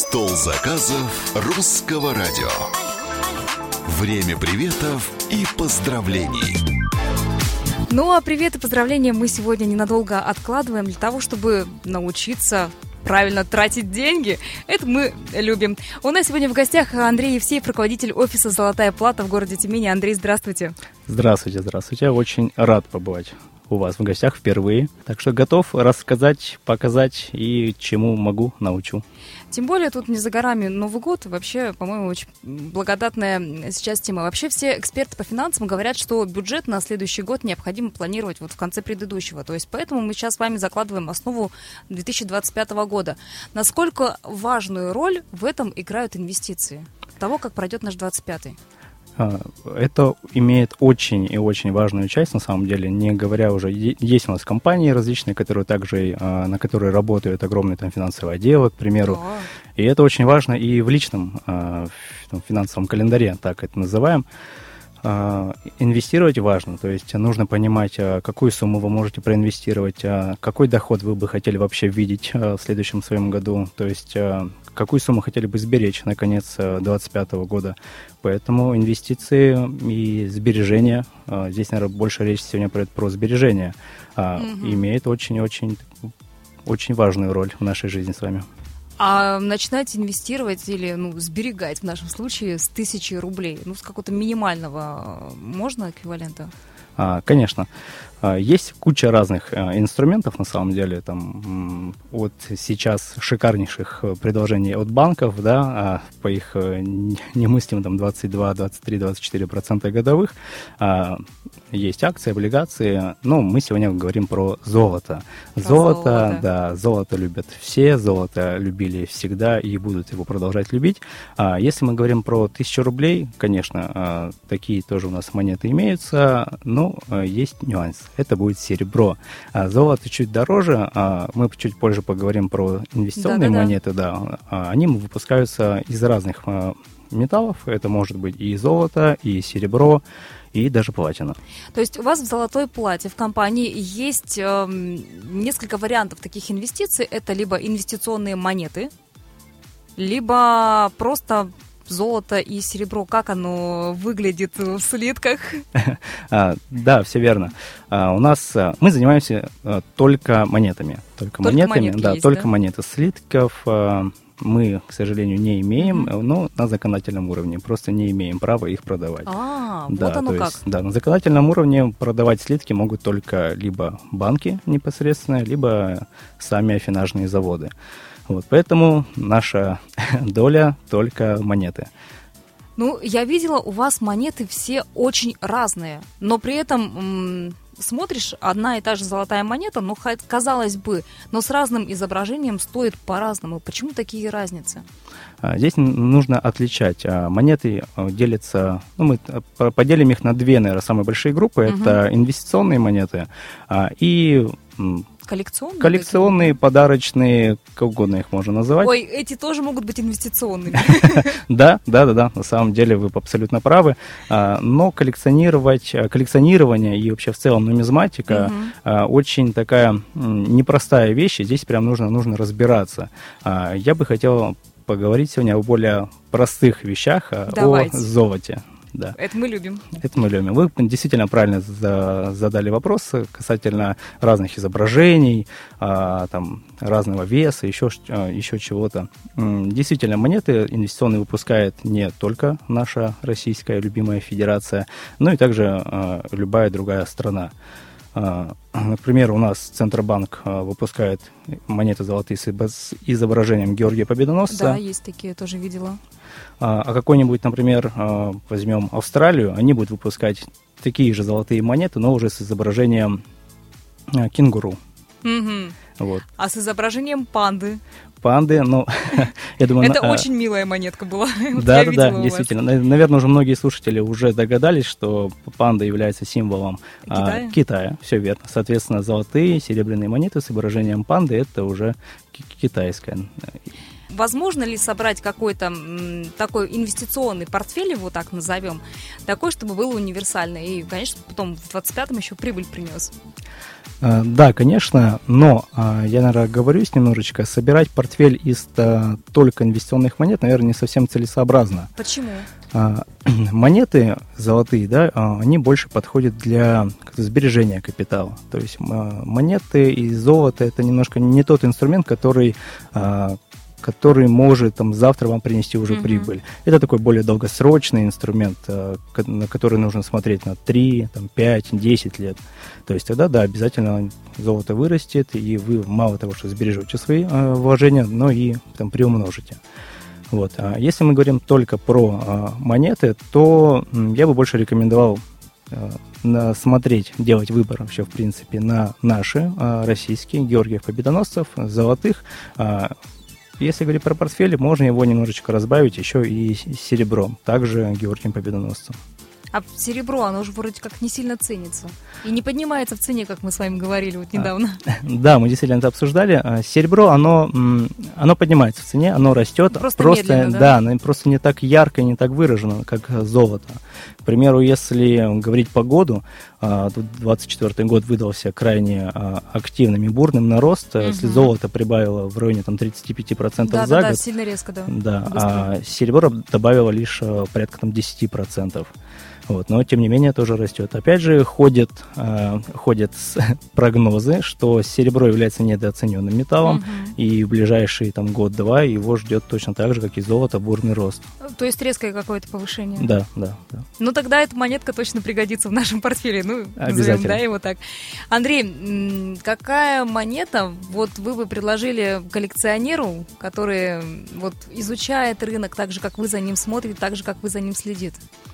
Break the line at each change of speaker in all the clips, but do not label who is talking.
Стол заказов русского радио. Время приветов и поздравлений.
Ну а привет и поздравления мы сегодня ненадолго откладываем для того, чтобы научиться правильно тратить деньги. Это мы любим. У нас сегодня в гостях Андрей Евсеев, руководитель офиса «Золотая плата» в городе Тюмени. Андрей, здравствуйте.
Здравствуйте, здравствуйте. Очень рад побывать у вас в гостях впервые. Так что готов рассказать, показать и чему могу, научу.
Тем более тут не за горами Новый год. Вообще, по-моему, очень благодатная сейчас тема. Вообще все эксперты по финансам говорят, что бюджет на следующий год необходимо планировать вот в конце предыдущего. То есть поэтому мы сейчас с вами закладываем основу 2025 года. Насколько важную роль в этом играют инвестиции? Того, как пройдет наш 25-й?
Это имеет очень и очень важную часть, на самом деле, не говоря уже, есть у нас компании различные, которые также, на которые работают огромные там финансовые отделы, к примеру, и это очень важно и в личном финансовом календаре, так это называем. Инвестировать важно, то есть нужно понимать, какую сумму вы можете проинвестировать, какой доход вы бы хотели вообще видеть в следующем своем году, то есть какую сумму хотели бы сберечь на конец 2025 года. Поэтому инвестиции и сбережения, здесь, наверное, больше речь сегодня пойдет про сбережения, имеет очень-очень важную роль в нашей жизни с вами.
А начинать инвестировать или сберегать в нашем случае с 1000 рублей, с какого-то минимального можно эквивалента?
Конечно. Есть куча разных инструментов, на самом деле, там, от сейчас шикарнейших предложений от банков, да, по их немыслимым там 22, 23, 24% годовых. Есть акции, облигации, но мы сегодня говорим про золото. Золото любят все, золото любили всегда и будут его продолжать любить. Если мы говорим про 1000 рублей, конечно, такие тоже у нас монеты имеются, но есть нюанс. Это будет серебро. Золото чуть дороже. Мы чуть позже поговорим про инвестиционные монеты. Да. Они выпускаются из разных металлов. Это может быть и золото, и серебро, и даже платина. То
есть у вас в «Золотой плате» в компании есть несколько вариантов таких инвестиций. Это либо инвестиционные монеты, либо просто золото и серебро. Как оно выглядит в слитках?
Да, все верно. У нас мы занимаемся только монетами. Только монеты. Слитков мы, к сожалению, не имеем, но на законодательном уровне просто не имеем права их продавать.
Вот оно как.
Да, на законодательном уровне продавать слитки могут только либо банки непосредственно, либо сами афинажные заводы. Вот, поэтому наша доля только монеты.
Я видела, у вас монеты все очень разные, но при этом смотришь, одна и та же золотая монета, казалось бы, но с разным изображением стоит по-разному. Почему такие разницы?
Здесь нужно отличать. Монеты делятся, мы поделим их на две, наверное, самые большие группы. Это инвестиционные монеты и коллекционные, подарочные, как угодно их можно называть.
Ой, эти тоже могут быть инвестиционными.
Да, на самом деле вы абсолютно правы. Но коллекционирование и вообще в целом нумизматика очень такая непростая вещь, и здесь прям нужно разбираться. Я бы хотел поговорить сегодня о более простых вещах, о золоте. Да.
Это мы любим.
Вы действительно правильно задали вопрос касательно разных изображений, разного веса, еще чего-то. Действительно, монеты инвестиционные выпускает не только наша российская любимая федерация, но и также любая другая страна. Например, у нас Центробанк выпускает монеты золотые с изображением Георгия Победоносца.
Да, есть такие, тоже видела.
А какой-нибудь, например, возьмем Австралию, они будут выпускать такие же золотые монеты, но уже с изображением кенгуру. Вот.
А с изображением панды?
Я думаю...
Это очень милая монетка была.
Да, действительно. Наверное, уже многие слушатели уже догадались, что панда является символом Китая. Все верно. Соответственно, золотые, серебряные монеты с изображением панды — это уже китайская.
возможно ли собрать какой-то такой инвестиционный портфель, его так назовем, такой, чтобы был универсальный и, конечно, потом в 25-м еще прибыль принес?
Да, конечно, но я, наверное, оговорюсь немножечко. Собирать портфель из только инвестиционных монет, наверное, не совсем целесообразно.
Почему?
Монеты золотые, да, они больше подходят для сбережения капитала. То есть монеты и золото — это немножко не тот инструмент, который может там завтра вам принести уже прибыль. Это такой более долгосрочный инструмент, на который нужно смотреть на 3, там, 5, 10 лет. То есть тогда, да, обязательно золото вырастет, и вы мало того, что сбережете свои вложения, но и там приумножите. Вот. А если мы говорим только про монеты, то я бы больше рекомендовал смотреть, делать выбор вообще, в принципе, на наши российские Георгиев Победоносцев, золотых. Если говорить про портфель, можно его немножечко разбавить еще и серебром, также Георгием Победоносцем.
А серебро, оно же вроде как не сильно ценится и не поднимается в цене, как мы с вами говорили вот недавно. Да, мы действительно это обсуждали.
Серебро, оно поднимается в цене, оно растет.
Просто медленно,
да? Да, оно просто не так ярко и не так выражено, как золото. К примеру, если говорить по году, 24-й год выдался крайне активным и бурным на рост. Если золото прибавило в районе там, 35% за год.
Да, сильно резко, да.
Да, а серебро добавило лишь порядка там, 10%. Вот, но, тем не менее, тоже растет. Опять же, ходят прогнозы, что серебро является недооцененным металлом, и в ближайший там, год-два его ждет точно так же, как и золото, бурный рост.
То есть резкое какое-то повышение?
Да.
Ну, тогда эта монетка точно пригодится в нашем портфеле. Ну, назовем, да, его так. Андрей, какая монета вот вы бы предложили коллекционеру, который вот изучает рынок так же, как вы за ним смотрите, так же, как вы за ним следите?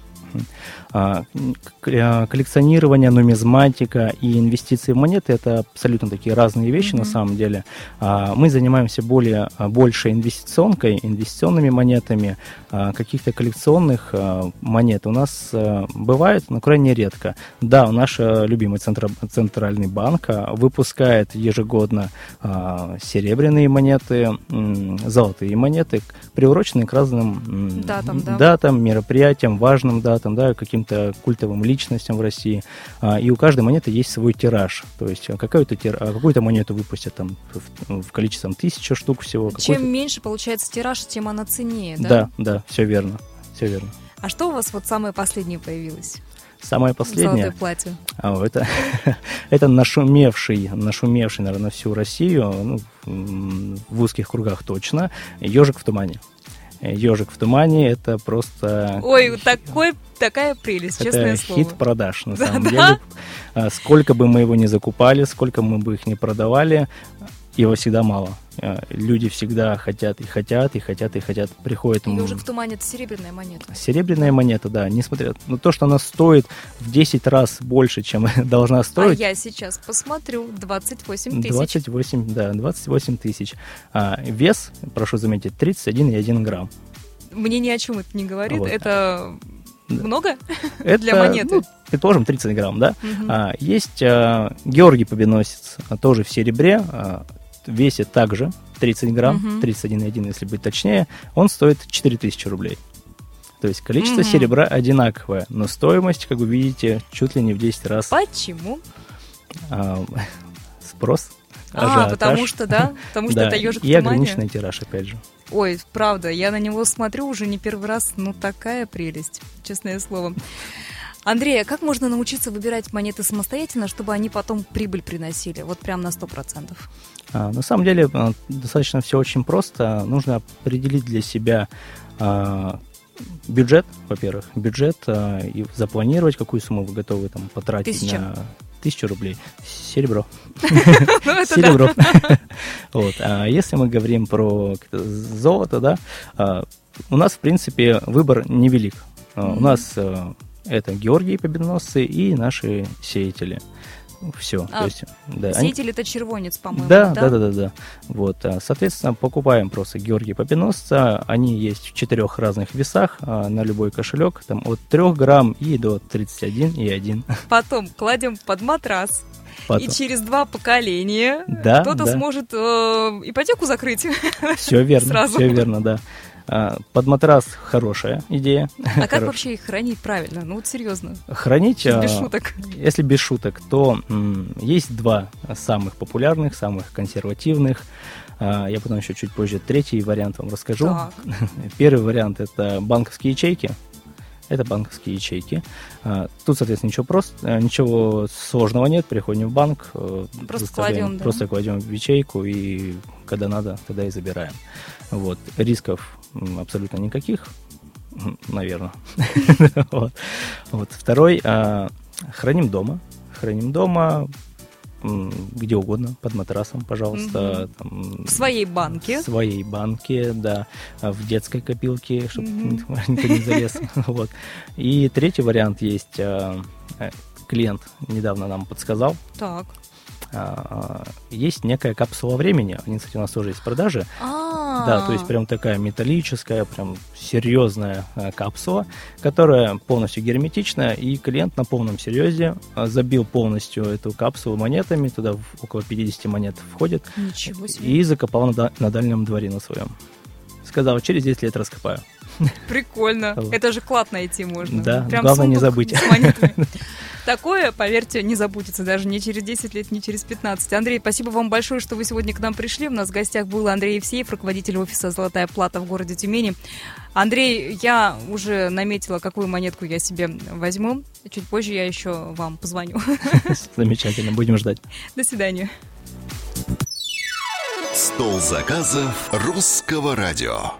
Коллекционирование, нумизматика и инвестиции в монеты — это абсолютно такие разные вещи на самом деле. Мы занимаемся больше инвестиционными монетами, каких-то коллекционных монет у нас бывает, но крайне редко. Да, наш любимый Центральный банк выпускает ежегодно серебряные монеты, золотые монеты, приуроченные к разным датам, мероприятиям, важным датам, да, каким-то культовым личностям в России. И у каждой монеты есть свой тираж. То есть какую-то монету выпустят там в количестве 1000 штук всего.
Чем меньше получается тираж, тем она ценнее, да?
Да, все верно.
А что у вас вот самое последнее появилось?
Самое последнее?
Золотое платье.
Это нашумевший, наверное, на всю Россию, в узких кругах точно, «Ежик в тумане». «Ежик в тумане» — это просто...
Ой, такая прелесть, честное слово.
Это хит продаж, на самом деле. Сколько бы мы его ни закупали, сколько мы бы их ни продавали, его всегда мало. Люди всегда хотят. Приходят...
«Ежик в тумане» — это серебряная монета.
Серебряная монета, да. Несмотря на то, что она стоит в 10 раз больше, чем должна стоить.
А я сейчас посмотрю. 28 тысяч.
28 тысяч. Вес, прошу заметить, 31,1 грамм.
Мне ни о чем это не говорит. Вот. Это много
это,
для монеты?
Предположим, 30 грамм, да. Есть Георгий Победоносец, тоже в серебре, весит также 30 грамм, 31,1, если быть точнее. Он стоит 4000 рублей. То есть количество серебра одинаковое, но стоимость, как вы видите, чуть ли не в 10 раз.
Почему?
Спрос, ажиотаж.
Потому что это «Ежик в тумане».
И ограниченный тираж, опять же.
Ой, правда, я на него смотрю уже не первый раз, такая прелесть, честное слово. Андрей, а как можно научиться выбирать монеты самостоятельно, чтобы они потом прибыль приносили, вот прям на 100%?
На самом деле достаточно все очень просто. Нужно определить для себя бюджет, во-первых, и запланировать, какую сумму вы готовы там потратить
1000.
на 1000 рублей. Серебро.
Серебро.
Вот. А если мы говорим про золото, да, у нас, в принципе, выбор невелик. У нас это Георгии Победоносцы и наши сеятели. Все. То есть, да,
сеятель — это червонец, по-моему.
Да. Вот, соответственно, покупаем просто Георгия Победоносца. Они есть в 4 разных весах на любой кошелек, там от 3 грамм и до 31,1.
Потом кладем под матрас. И через 2 поколения кто-то сможет ипотеку закрыть.
Все верно,
сразу.
Все верно, да. Под матрас хорошая идея.
А как вообще их хранить правильно? Ну вот серьезно.
Хранить,
без шуток.
Если без шуток, то есть 2 самых популярных, самых консервативных. Я потом еще чуть позже 3-й вариант вам расскажу.
Так.
Первый вариант — это банковские ячейки. Тут, соответственно, ничего сложного нет. Приходим в банк, просто кладем в ячейку, и когда надо, тогда и забираем. Вот. Рисков абсолютно никаких, наверное. Второй — храним дома. Где угодно, под матрасом, пожалуйста.
В своей банке.
Да. В детской копилке, чтобы никто не залез. Вот. И 3-й вариант есть. Клиент недавно нам подсказал.
Так.
Есть некая капсула времени. Они, кстати, у нас тоже есть в продаже. Да, то есть прям такая металлическая, прям серьезная капсула, которая полностью герметичная, и клиент на полном серьезе забил полностью эту капсулу монетами, туда около 50 монет входит.
Ничего себе.
И закопал на дальнем дворе на своем. Сказал, через 10 лет раскопаю.
Прикольно. Это же клад найти можно.
Да,
прям
главное не забыть.
С монетами. Такое, поверьте, не забудется даже не через 10 лет, не через 15. Андрей, спасибо вам большое, что вы сегодня к нам пришли. У нас в гостях был Андрей Евсеев, руководитель офиса «Золотая плата» в городе Тюмени. Андрей, я уже наметила, какую монетку я себе возьму. Чуть позже я еще вам позвоню.
Замечательно, будем ждать.
До свидания.
Стол заказов Русского радио.